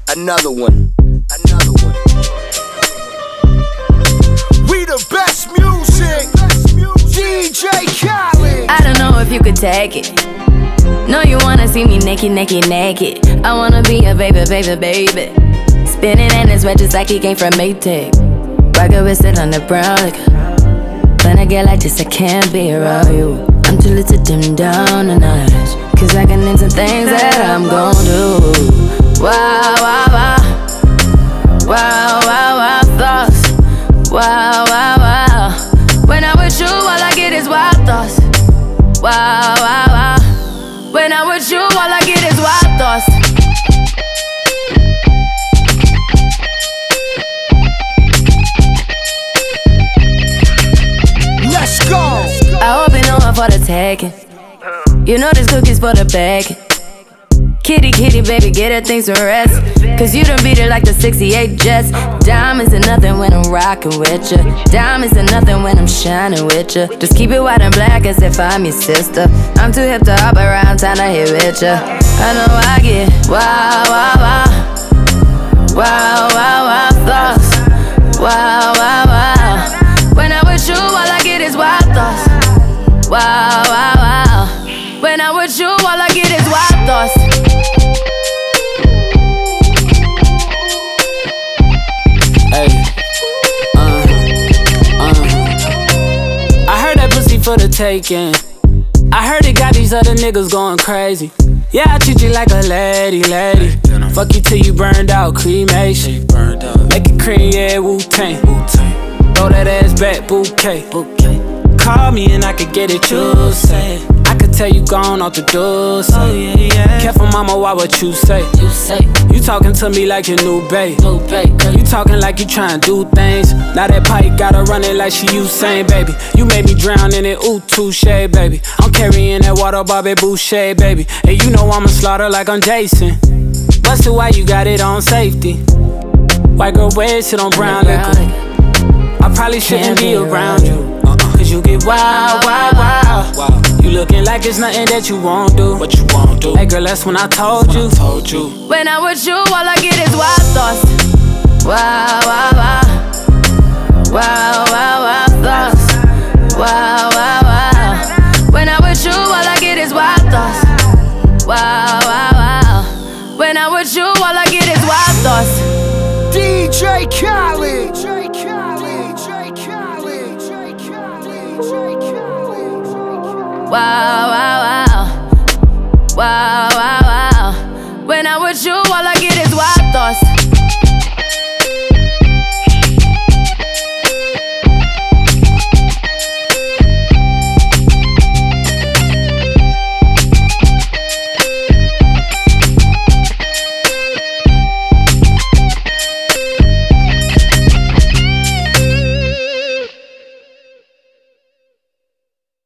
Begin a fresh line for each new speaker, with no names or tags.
Another one. We the best music. DJ Khaled.
I don't know if you could take it. No, you wanna see me naked. I wanna be a baby. Spinning in his red just like he came from Maytag. Rocket with it on the brown liquor. When I get like this, I can't be around you. I'm too little to dim down a notch, cause I can into things that I'm gon' do. Wow, wow, wow. Wow, wow, wow, thoughts. Wow, wow, wow. When I'm with you, all I get is wild thoughts. Wow, wow, wow. When I'm with you, all I get is wild thoughts.
Let's go.
I hope you know I'm for the taking. You know this cookie's for the bag. Kitty, baby, get her things to rest. Cause you done beat it like the 68 Jets. Diamonds are nothing when I'm rockin' with ya. Diamonds are nothing when I'm shining with ya. Just keep it white and black as if I'm your sister. I'm too hip to hop around town to hit with ya. I know I get wow, wow, wow. Wow, wow, wow, thoughts. Wow, wow, wow. When I'm with you, all I get is wild thoughts. Wow, wow, wow. When I'm with you, all I get is wild thoughts.
I heard that pussy for the taking. I heard it got these other niggas going crazy. Yeah, I treat you like a lady. Fuck you till you burned out, cremation. Make it cream, yeah, Wu-Tang. Throw that ass back, bouquet. Call me and I could get it, you say. I could tell you gone off the door, say. Oh, yeah. Careful, mama, why what you say? You talking to me like your new babe. You talking like you trying to do things. Now that pipe gotta run it like she Usain, baby. You made me drown in it, ooh, touche, baby. I'm carrying that water, Bobby Boucher, baby. And you know I'ma slaughter like I'm Jason. Busted, why you got it on safety? White girl wear shit on brown liquor. I probably shouldn't be around you. Cause you get wild. You looking like it's nothing that you won't do. What you won't do? Hey girl, that's when I told you.
When I'm with you, all I get is wild thoughts. Wow, wow, wow. Wow, wow, wow, thoughts. Wow, wow, wow. When I'm with you, all I get is wild thoughts. Wow, wow, wow. When I'm with you, all I get is wild thoughts.
DJ Khaled.
Wow, wow, wow. Wow, wow, wow. When I'm with you, all I get is wild thoughts.